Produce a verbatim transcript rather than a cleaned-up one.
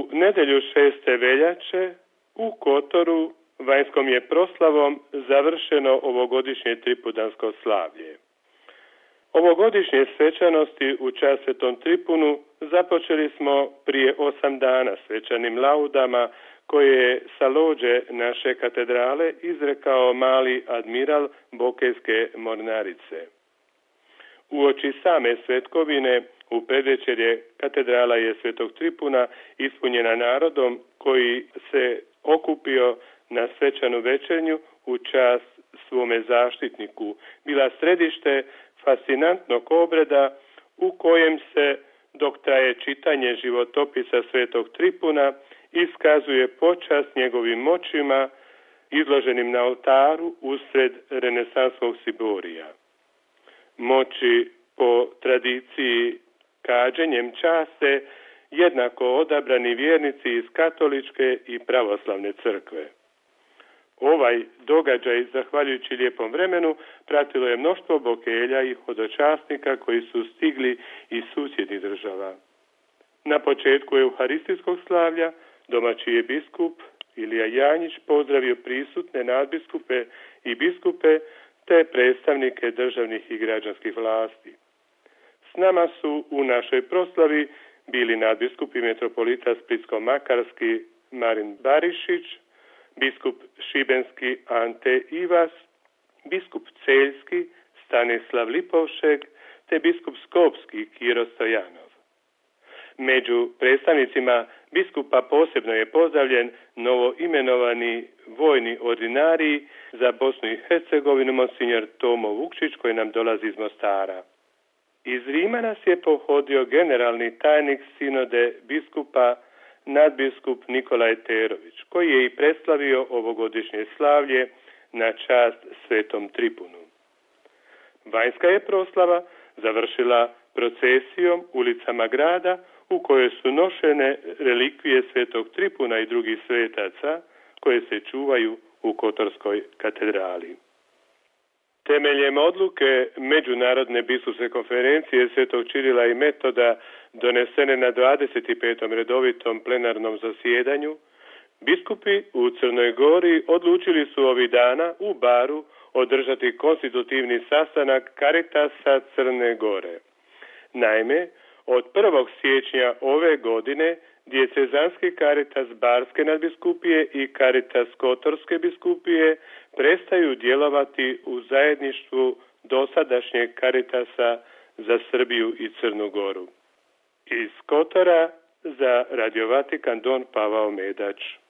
U nedjelju šeste veljače u Kotoru vanjskom je proslavom završeno ovogodišnje tripudansko slavlje. Ovogodišnje svečanosti u čast Svetom Tripunu započeli smo prije osam dana svečanim laudama koje je sa lođe naše katedrale izrekao mali admiral Bokejske mornarice. Uoči same svetkovine u predvečerje katedrala je Svetog Tripuna ispunjena narodom koji se okupio na svečanu večernju u čast svome zaštitniku. Bila središte fascinantnog obreda u kojem se, dok traje čitanje životopisa Svetog Tripuna, iskazuje počast njegovim moćima izloženim na oltaru usred renesanskog Siborija. Moći po tradiciji kađenjem časte jednako odabrani vjernici iz katoličke i pravoslavne crkve. Ovaj događaj, zahvaljujući lijepom vremenu, pratilo je mnoštvo bokelja i hodočasnika koji su stigli iz susjednih država. Na početku euharistijskog slavlja domaći je biskup Ilija Janjić pozdravio prisutne nadbiskupe i biskupe te predstavnike državnih i građanskih vlasti. S nama su u našoj proslavi bili nadbiskup i metropolita Splitsko-makarski Marin Barišić, biskup šibenski Ante Ivas, biskup celjski Stanislav Lipovšek te biskup skopski Kiro Stojanov. Među predstavnicima biskupa posebno je pozdravljen novo imenovani vojni ordinarij za Bosnu i Hercegovinu monsinjor Tomo Vukčić koji nam dolazi iz Mostara. Iz Rima nas je pohodio generalni tajnik sinode biskupa nadbiskup Nikolaj Terović, koji je i predstavio ovogodišnje slavlje na čast Svetom Tripunu. Vanjska je proslava završila procesijom ulicama grada u kojoj su nošene relikvije Svetog Tripuna i drugih svetaca koje se čuvaju u Kotorskoj katedrali. Temeljem odluke Međunarodne biskupske konferencije Svetog Čirila i Metoda donesene na dvadeset petom redovitom plenarnom zasjedanju, biskupi u Crnoj Gori odlučili su ovih dana u Baru održati konstitutivni sastanak Caritasa Crne Gore. Naime, od prvog siječnja ove godine Dijecezanski Caritas Barske nadbiskupije i Caritas Kotorske biskupije prestaju djelovati u zajedništvu dosadašnjeg Caritasa za Srbiju i Crnu Goru. Iz Kotora za Radio Vatikan Don Pavao Medač.